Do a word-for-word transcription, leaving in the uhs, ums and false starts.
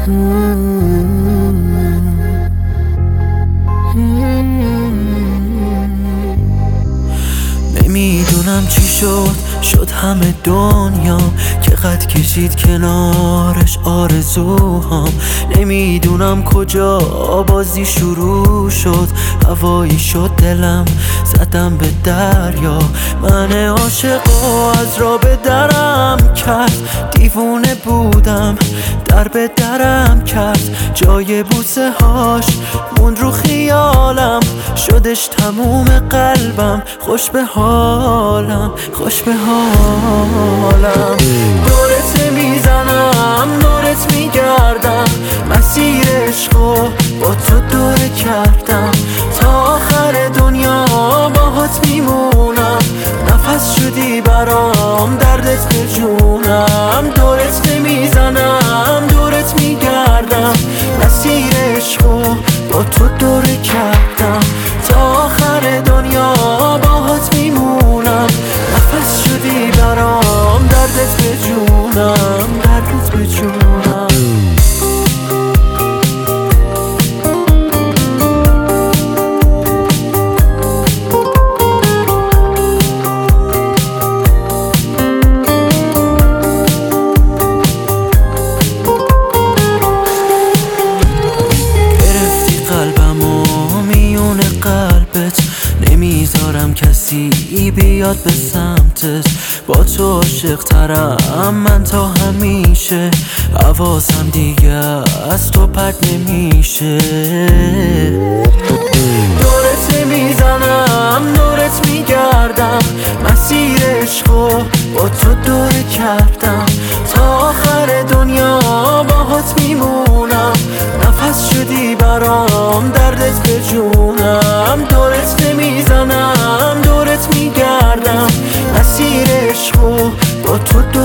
نمیدونم چی شد شد همه دنیا که قد کشید کنارش آرزوهام. نمیدونم کجا بازی شروع شد، هوایی شد دلم زدم به دریا. من عاشقو از را به درم کرد، دیوونه بودم در به درم کرد. جای بوسه هاش موند رو خیالم، شدش تموم قلبم. خوش به حالم خوش به حالم. دورت میزنم دورت میگردم، مسیر عشقو با تو دوره کردم. تا آخر دنیا باهات میمونم، نفس شدی برام دردت به جونم. دورت نمیزنم دورت میگردم، مسیر عشقو با تو دوره کردم. تا آخر دنیا باهات میمونم، نفس شدی برام دردت به جونم، دردت به جونم. نمیذارم کسی بیاد به سمتت، با تو عاشق ترم من تا همیشه. حواسم دیگه از تو پرت نمیشه. دورت نمیزنم دورت میگردم، مسیر عشقو با تو دوره کردم. تا آخر دنیا باهات میمونم، نفس شدی برام دردت به جونم. دورت نمیزنم دورت میگردم، مسیر عشقو با تو